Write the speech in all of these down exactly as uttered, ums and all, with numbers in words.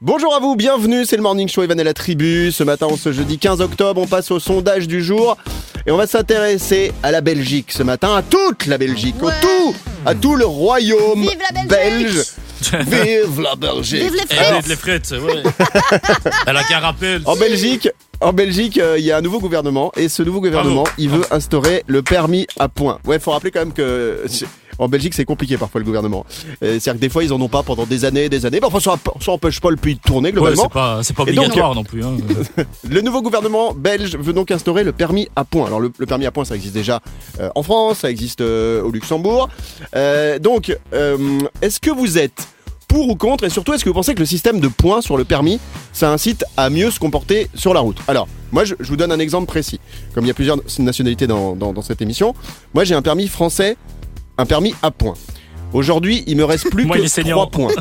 Bonjour à vous, bienvenue, c'est le Morning Show Evan et la tribu. Ce matin, ce jeudi quinze octobre, on passe au sondage du jour et on va s'intéresser à la Belgique ce matin, à toute la Belgique, Ouais. au tout, à tout le royaume Vive la Belgique. belge. Vive la Belgique. Vive les Eh, frères. vive les frites, ouais. Elle a qu'un rappel. En Belgique, en Belgique, euh, il y a un nouveau gouvernement et ce nouveau gouvernement, Bravo. il veut instaurer le permis à points. Ouais, faut rappeler quand même que c'est- en Belgique, c'est compliqué parfois le gouvernement. Euh, C'est-à-dire que des fois, ils en ont pas pendant des années, des années. Mais enfin, ça, ça empêche pas le pays de tourner Ouais, globalement. c'est pas, c'est pas Et donc, obligatoire non plus. Hein. Le nouveau gouvernement belge veut donc instaurer le permis à points. Alors le, le permis à points, ça existe déjà euh, en France, ça existe euh, au Luxembourg. Euh, donc, euh, est-ce que vous êtes pour ou contre, et surtout, est-ce que vous pensez que le système de points sur le permis, ça incite à mieux se comporter sur la route? Alors, moi, je, je vous donne un exemple précis. Comme il y a plusieurs nationalités dans, dans, dans cette émission, moi, j'ai un permis français, un permis à points. Aujourd'hui, il me reste plus Moi, il est que saignant. trois points.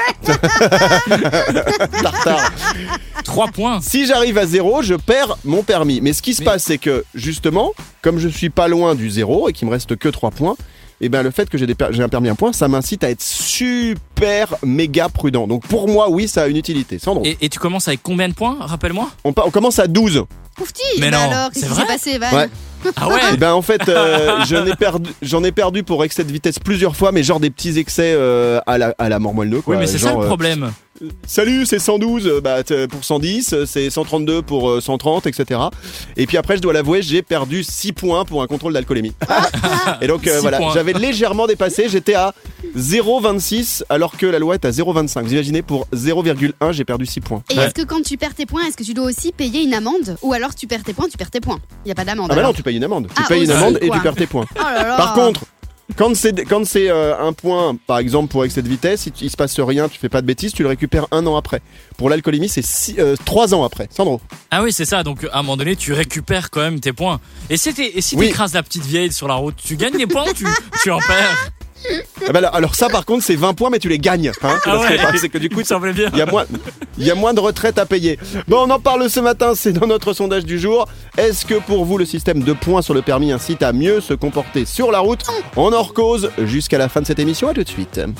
Tartare. Trois points. Si j'arrive à zéro, je perds mon permis. Mais ce qui se Mais- passe, c'est que, justement, comme je suis pas loin du zéro et qu'il me reste que trois points, et ben le fait que j'ai, des per- j'ai un permis à points, ça m'incite à être super méga prudent. Donc pour moi, oui, ça a une utilité. Sandro, Et, et tu commences avec combien de points? Rappelle-moi. on, pa- on commence à douze. Poufti. Mais Bah non, alors, c'est qu'est-ce qui vrai s'est passé, Evan? Ouais. Ah ouais. Et ben en fait, euh, j'en ai perdu, j'en ai perdu pour excès de vitesse plusieurs fois, mais genre des petits excès euh, à la à la mort moelle quoi. Oui, mais c'est ça Genre, le euh, problème. Salut, c'est cent douze euh, bah, t- pour cent dix, euh, c'est cent trente-deux pour euh, cent trente, et cetera. Et puis après, je dois l'avouer, j'ai perdu six points pour un contrôle d'alcoolémie. Et donc euh, Six voilà, points. j'avais légèrement dépassé, j'étais à zéro virgule vingt-six alors que la loi est à zéro virgule vingt-cinq. Vous imaginez, pour zéro virgule un, j'ai perdu six points. Et Ouais. est-ce que quand tu perds tes points, est-ce que tu dois aussi payer une amende? Ou alors tu perds tes points, tu perds tes points. Il n'y a pas d'amende. Ah bah non, alors. tu payes une amende. Tu Ah, payes une aussi, amende et quoi. tu perds tes points. Oh là là. Par contre, quand c'est quand c'est euh, un point, par exemple pour excès de vitesse, si tu- il se passe rien, tu fais pas de bêtises, tu le récupères un an après. Pour l'alcoolémie, c'est six, euh, trois ans après. Sandro. Ah oui, c'est ça. Donc à un moment donné, tu récupères quand même tes points. Et si t'es- et si Oui. t'écrases la petite vieille sur la route, tu gagnes des points ou tu, tu en perds? Ah bah là, alors ça, par contre, c'est vingt points, mais tu les gagnes. Hein, Ah parce que, ouais. bah, c'est que du coup, Il me semblait bien. il y a moins, il y a moins de retraite à payer. Bon, on en parle ce matin, c'est dans notre sondage du jour. Est-ce que pour vous, le système de points sur le permis incite à mieux se comporter sur la route? On en cause jusqu'à la fin de cette émission. À tout de suite.